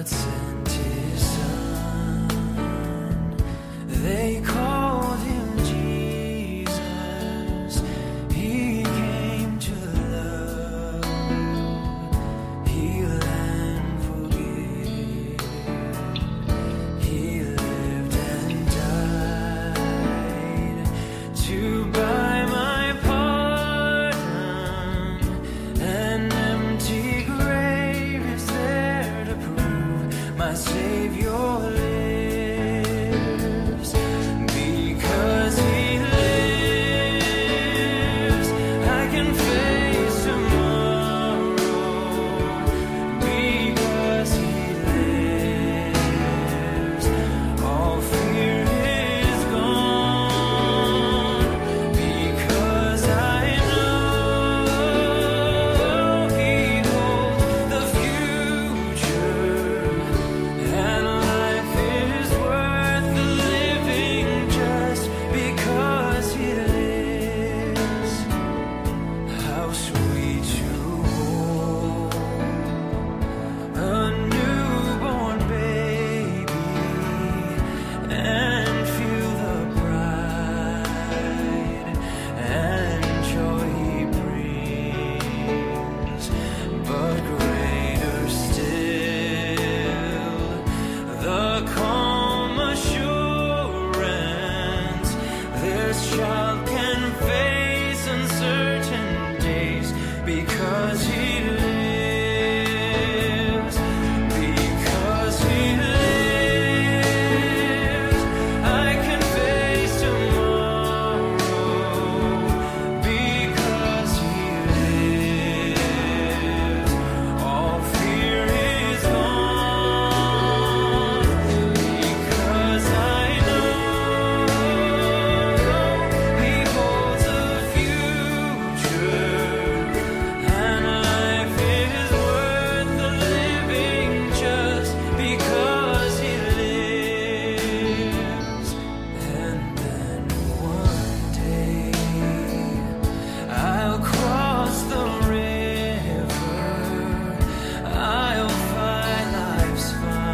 God sent his son. They called him Jesus. He came to love, heal and forgive. He lived and died to buy my pardon. An empty grave is there to prove my Savior lives. Because he lives, I can face tomorrow. Because he lives, all fear is gone. Because I know he holds the future, and life is worth the living just because he lives. How sweet to hold a newborn baby and feel the pride and joy he brings. But greater still, the calm assurance this child can face uncertain days because he lives. Because he lives, I can face tomorrow. Because he lives, all fear is gone. Because I know he holds the future, and life is worth the living just because he lives. And then one day I'll cross the river, I'll find life's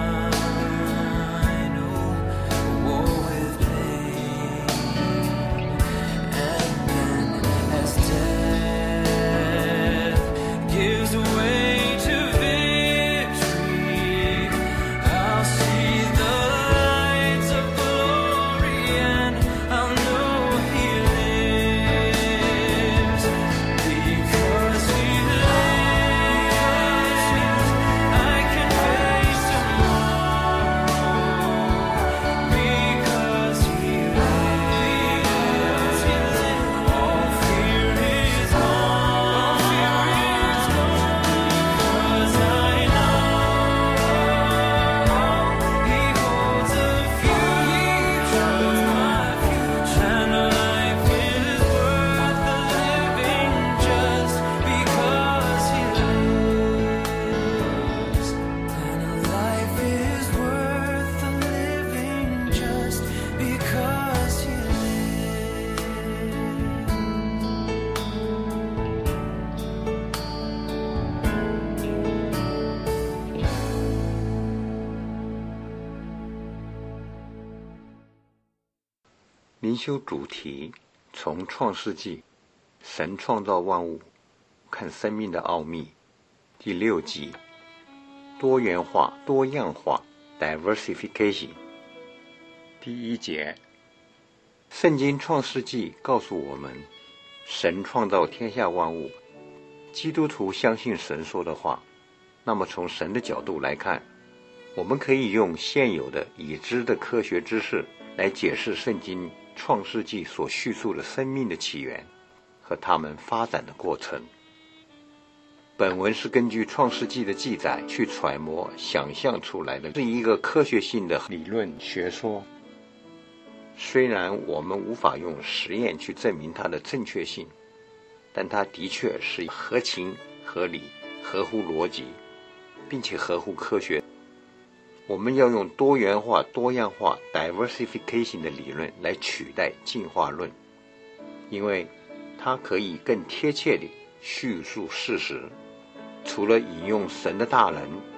final war with pain. And then as death gives way to victory, I'll see the lights of glory, and I'll know he lives. Because he lives, I can face tomorrow. Because he lives, all fear is gone. Because I know he holds the future, and life is worth the living just because he lives. And life is worth the living just because he lives. 灵修主题从创世纪神创造万物看生命的奥秘第6集多元化多样化 diversification 第1节圣经创世纪告诉我们神创造天下万物。基督徒相信神说的话，那么从神的角度来看，我们可以用现有的已知的科学知识来解释圣经创世纪所叙述的生命的起源和它们发展的过程。本文是根据创世纪的记载去揣摩想象出来的，是一个科学性的理论学说。虽然我们无法用实验去证明它的正确性，但它的确是合情合理、合乎逻辑，并且合乎科学。我们要用多元化多样化 diversification 的理论来取代进化论，因为它可以更贴切地叙述事实。除了引用神的大能，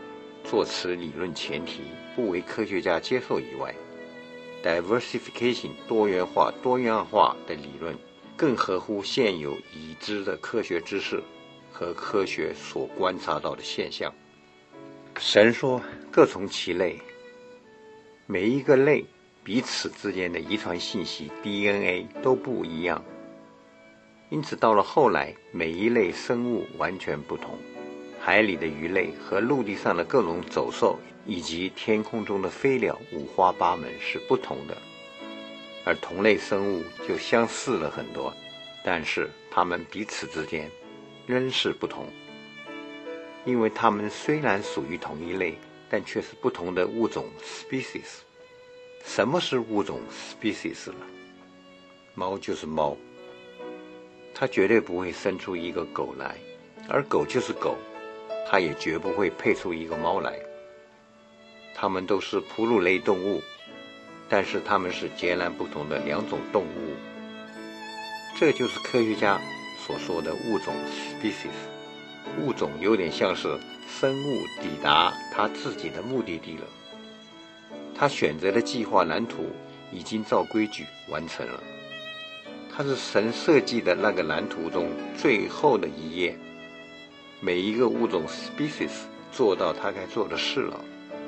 做此理论前提不为科学家接受以外， diversification 多元化、多样化的理论更合乎现有已知的科学知识和科学所观察到的现象。神说各从其类，每一个类彼此之间的遗传信息 DNA 都不一样，因此到了后来每一类生物完全不同，海里的鱼类和陆地上的各种走兽以及天空中的飞鸟五花八门是不同的，而同类生物就相似了很多，但是它们彼此之间仍是不同，因为它们虽然属于同一类，但却是不同的物种 species。 什么是物种 species 呢？猫就是猫，它绝对不会生出一个狗来，而狗就是狗，它也绝不会配出一个猫来。它们都是哺乳类动物，但是它们是截然不同的两种动物。这就是科学家所说的物种 species。 物种有点像是生物抵达它自己的目的地了，它选择的计划蓝图已经照规矩完成了，它是神设计的那个蓝图中最后的一页。每一个物种 species 做到它该做的事了。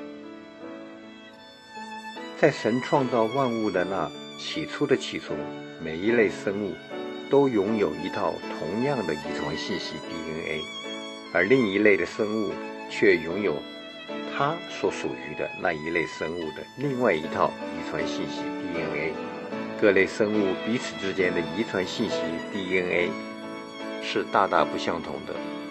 在神创造万物的那起初的起初，每一类生物都拥有一套同样的遗传信息 DNA， 而另一类的生物却拥有它所属于的那一类生物的另外一套遗传信息 DNA。 各类生物彼此之间的遗传信息 DNA 是大大不相同的。